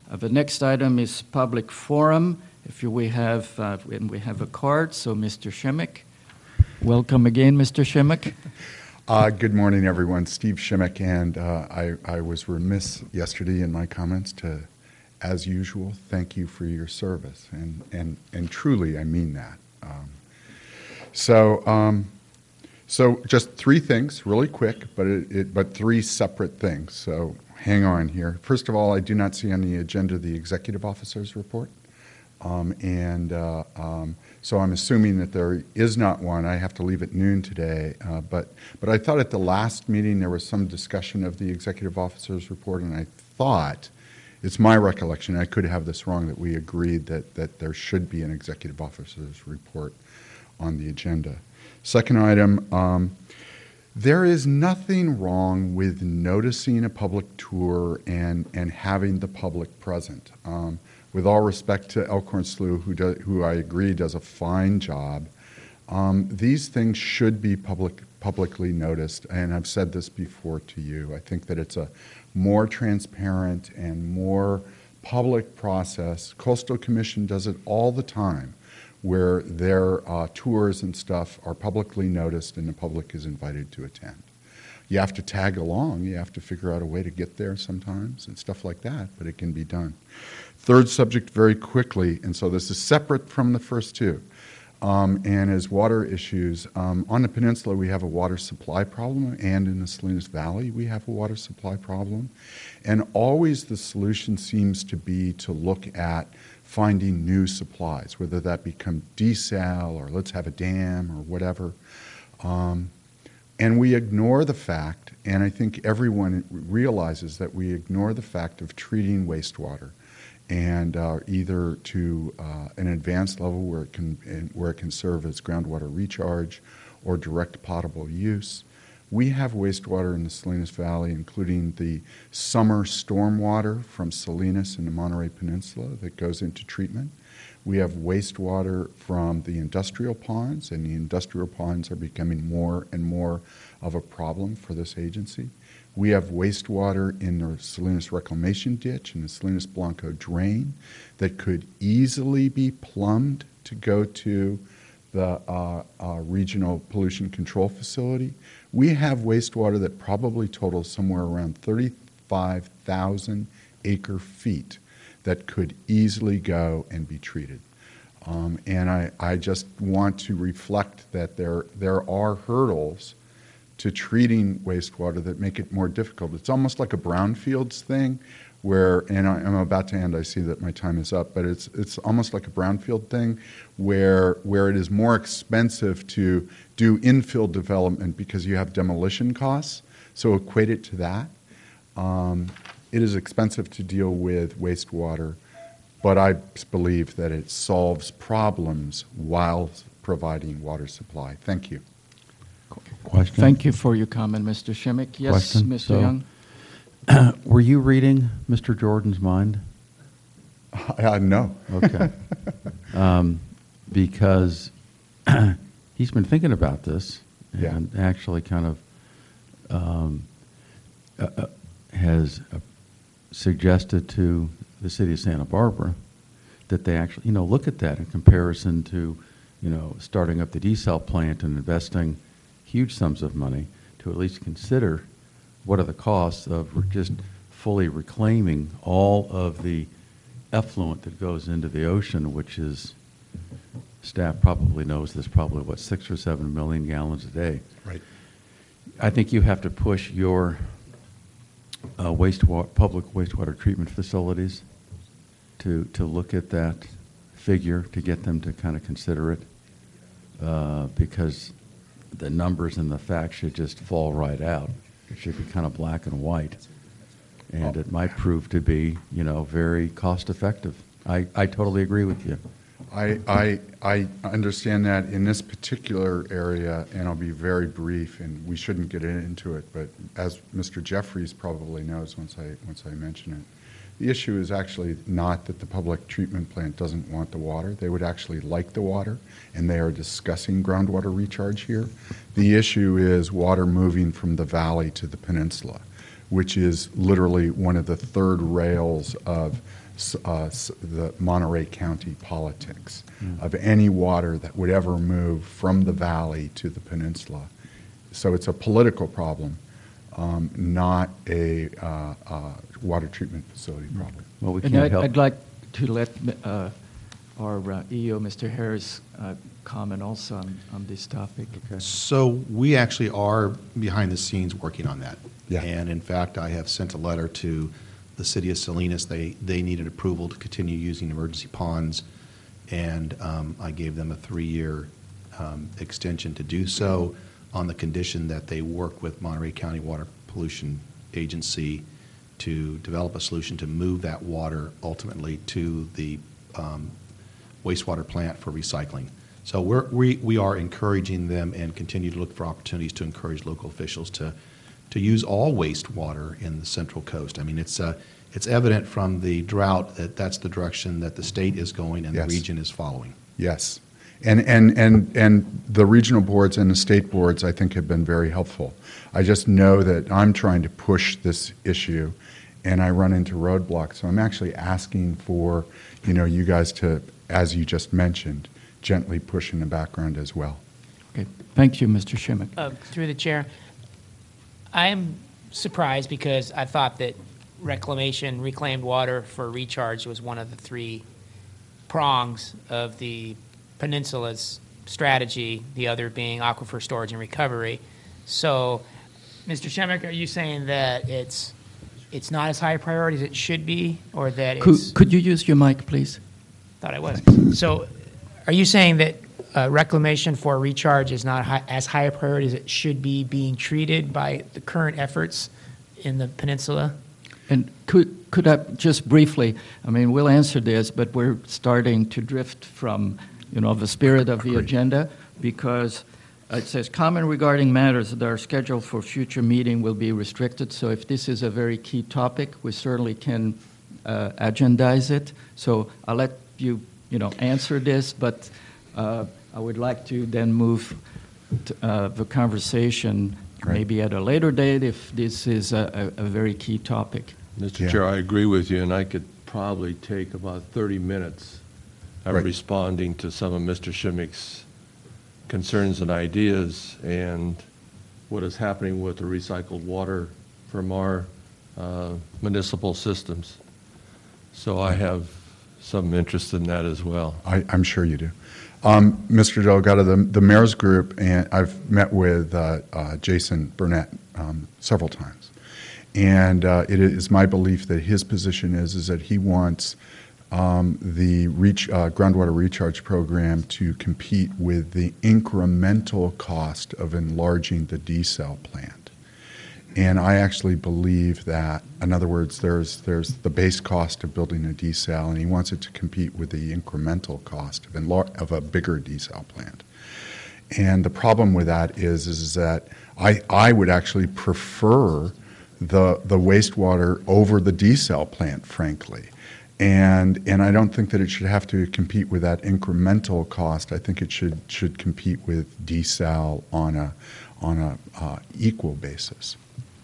The next item is public forum. We have a card, so Mr. Schimmick. Welcome again, Mr. Schimmick. Good morning, everyone. Steve Schimmick, and I was remiss yesterday in my comments to, as usual, thank you for your service, and truly I mean that. So just three things, really quick, but three separate things. So hang on here. First of all, I do not see on the agenda the executive officer's report, so I'm assuming that there is not one. I have to leave at noon today, but I thought at the last meeting there was some discussion of the executive officer's report, and I thought, it's my recollection, I could have this wrong, that we agreed that there should be an executive officer's report on the agenda. Second item, there is nothing wrong with noticing a public tour and having the public present. With all respect to Elkhorn Slough, who I agree does a fine job, these things should be publicly noticed, and I've said this before to you. I think that it's a more transparent and more public process. Coastal Commission does it all the time, where their tours and stuff are publicly noticed and the public is invited to attend. You have to tag along. You have to figure out a way to get there sometimes and stuff like that, but it can be done. Third subject, very quickly, and so this is separate from the first two, and is water issues. On the peninsula, we have a water supply problem, and in the Salinas Valley, we have a water supply problem. And always the solution seems to be to look at finding new supplies, whether that become desal or let's have a dam or whatever. And we ignore the fact, and I think everyone realizes that we ignore the fact of treating wastewater, and either to an advanced level where it can serve as groundwater recharge or direct potable use. We have wastewater in the Salinas Valley, including the summer stormwater from Salinas and the Monterey Peninsula that goes into treatment. We have wastewater from the industrial ponds, and the industrial ponds are becoming more and more of a problem for this agency. We have wastewater in the Salinas Reclamation Ditch and the Salinas Blanco Drain that could easily be plumbed to go to the Regional Pollution Control Facility. We have wastewater that probably totals somewhere around 35,000 acre feet that could easily go and be treated. And I just want to reflect that there are hurdles to treating wastewater that make it more difficult. It's almost like a brownfields thing where, and I'm about to end, I see that my time is up, but it's almost like a brownfield thing where it is more expensive to do infill development because you have demolition costs, so equate it to that. It is expensive to deal with wastewater, but I believe that it solves problems while providing water supply. Thank you. Question? Thank you for your comment, Mr. Schimmick. Yes, Question? Mr. Young? Were you reading Mr. Jordan's mind? No. Okay. Because he's been thinking about this and actually kind of has suggested to the city of Santa Barbara that they actually, look at that in comparison to, starting up the desal plant and investing huge sums of money to at least consider what are the costs of just fully reclaiming all of the effluent that goes into the ocean, which is, staff probably knows this, probably 6 or 7 million gallons a day. Right. I think you have to push your public wastewater treatment facilities to look at that figure, to get them to kind of consider it, because the numbers and the facts should just fall right out. It should be kind of black and white, and it might prove to be, very cost effective. I totally agree with you. I understand that in this particular area, and I'll be very brief, and we shouldn't get into it, but as Mr. Jeffries probably knows once I mention it, the issue is actually not that the public treatment plant doesn't want the water. They would actually like the water, and they are discussing groundwater recharge here. The issue is water moving from the valley to the peninsula, which is literally one of the third rails of the Monterey County politics of any water that would ever move from the valley to the peninsula. So it's a political problem, not a water treatment facility problem. Well, we And can't help. I'd like to let our EO, Mr. Harris, comment also on this topic. So we actually are behind the scenes working on that. Yeah. And in fact, I have sent a letter to the city of Salinas. They needed approval to continue using emergency ponds, and I gave them a 3-year extension to do so on the condition that they work with Monterey County Water Pollution Agency to develop a solution to move that water ultimately to the wastewater plant for recycling. So we are encouraging them and continue to look for opportunities to encourage local officials to use all wastewater in the Central Coast. I mean, it's evident from the drought that that's the direction that the state is going and Yes. the region is following. Yes. And the regional boards and the state boards, I think, have been very helpful. I just know that I'm trying to push this issue, and I run into roadblocks. So I'm actually asking for, you guys to, as you just mentioned, gently push in the background as well. Okay. Thank you, Mr. Schimmick. Through the chair, I'm surprised because I thought that reclaimed water for recharge was one of the 3 prongs of the peninsula's strategy, the other being aquifer storage and recovery. So, Mr. Schimmick, are you saying that it's not as high a priority as it should be, or that it's... Could you use your mic, please? Thought I was. So, are you saying that reclamation for recharge is not as high a priority as it should be being treated by the current efforts in the peninsula? And could I just briefly, I mean, we'll answer this, but we're starting to drift from, the spirit of the agenda, because it says comment regarding matters that are scheduled for future meeting will be restricted. So if this is a very key topic, we certainly can agendize it. So I'll let you, answer this, but I would like to then move the conversation maybe at a later date if this is a very key topic. Mr. Yeah. Chair, I agree with you, and I could probably take about 30 minutes of Right. responding to some of Mr. Schimmick's concerns and ideas and what is happening with the recycled water from our municipal systems. So I have some interest in that as well. I'm sure you do. Mr. Delgado, the mayor's group, and I've met with Jason Burnett several times. And it is my belief that his position is that he wants the groundwater recharge program to compete with the incremental cost of enlarging the desal plant. And I actually believe that, in other words, there's the base cost of building a desal, and he wants it to compete with the incremental cost of a bigger desal plant. And the problem with that is that I would actually prefer the wastewater over the desal plant, frankly. And I don't think that it should have to compete with that incremental cost. I think it should compete with desal on a equal basis.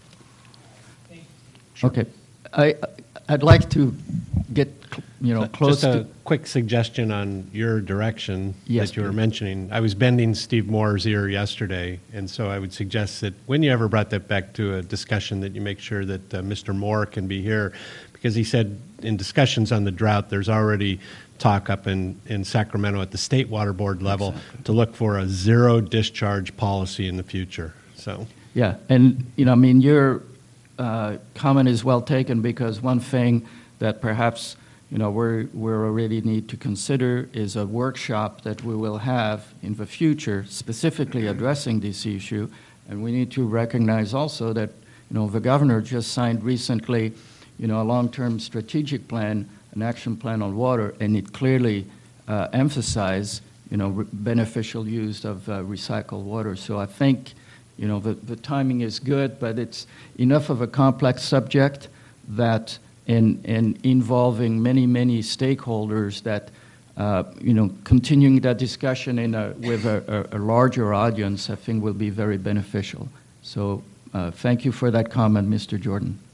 Okay. I'd like to get, close Just a to... quick suggestion on your direction Yes, that you were please. mentioning. I was bending Steve Moore's ear yesterday, and so I would suggest that when you ever brought that back to a discussion, that you make sure that Mr. Moore can be here, because he said in discussions on the drought, there's already talk up in Sacramento at the State Water Board level to look for a zero discharge policy in the future. So. Yeah, and, your comment is well taken, because one thing that perhaps we already need to consider is a workshop that we will have in the future specifically addressing this issue. And we need to recognize also that the governor just signed recently a long-term strategic plan, an action plan on water, and it clearly emphasized beneficial use of recycled water. So I think the timing is good, but it's enough of a complex subject that in involving many stakeholders that continuing that discussion with a larger audience, I think will be very beneficial. So thank you for that comment, Mr. Jordan.